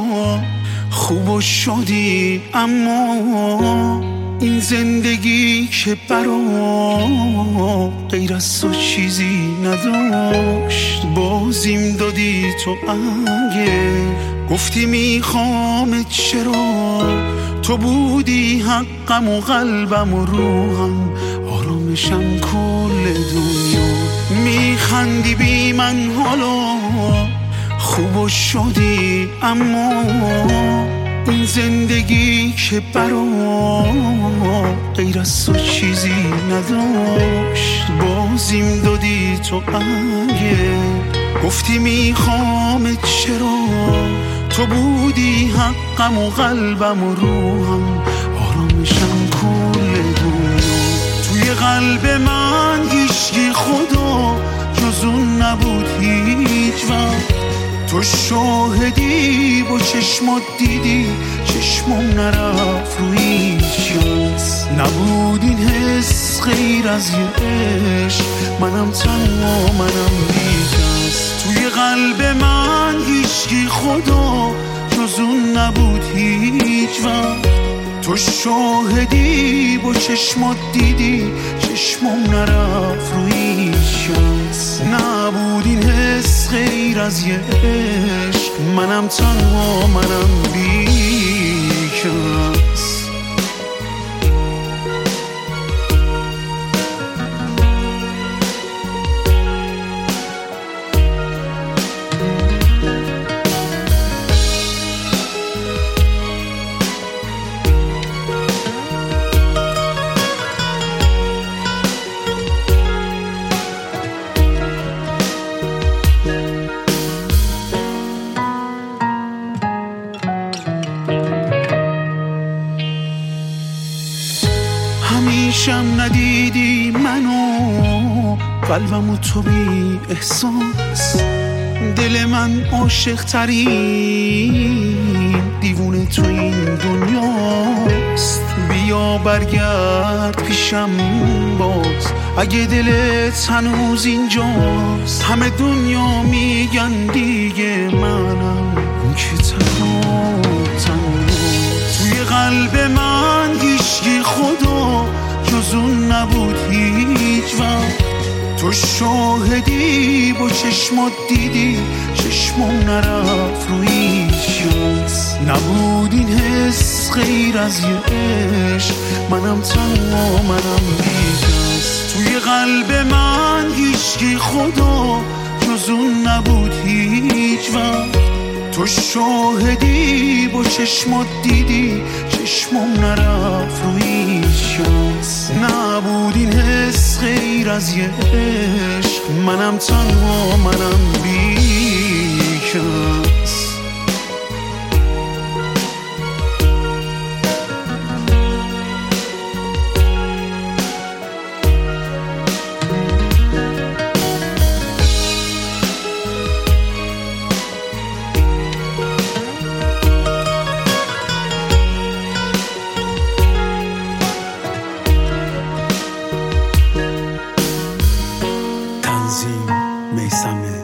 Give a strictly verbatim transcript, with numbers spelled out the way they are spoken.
خوب و شدی، اما این زندگی که برا غیر از تو چیزی نداشت. بازیم دادی تو اگه گفتی میخوام، چرا تو بودی حقم و قلبم و روحم، آرامشم کل دنیا. میخندی بی من حالا خوب و شدی، اما این زندگی که برا غیر از تو چیزی نداشت. بازیم دادی تو اگه گفتی میخوام، چرا تو بودی حقم و قلبم و روحم، آرامشم کل دنیا. توی قلب من هیچی خدا جز اون نبود هیچ وقت. تو شاهدی با چشمات دیدی، چشمم نرفت رو هیچ کس. نبود این حس غیر از یه عشق، منم تنها، منم بی کس. توی قلب من هیچی خدا جز اون نبود هیچ وقت. تو شاهدی با چشمات دیدی، چشمم نرفت رو هیچ کس. نبود این حس غیر از یه عشق، منم تنها، منم بی کس. همیشم ندیدی منو، قلبمو تو بی احساس. دل من عاشق ترین دیوونه تو این دنیاست. بیا برگرد پیشم باز اگه دلت هنوز اینجاست. همه دنیا میگن دیگه منم اون که تنها تنها. توی قلب من هیچی خدا جز اون نبود هیچ وقت. تو شاهدی با چشمات دیدی، چشمم نرفت رو هیچ کس. نبود این حس غیر از یه عشق، منم تنها، منم بی کس. توی قلب من هیچی خدا جز اون نبود هیچ وقت. تو شاهدی با چشمات دیدی، چشمم نرفت رو هیچ کس. نبود این حس غیر از یه عشق، منم تنها، منم بی کس. میثم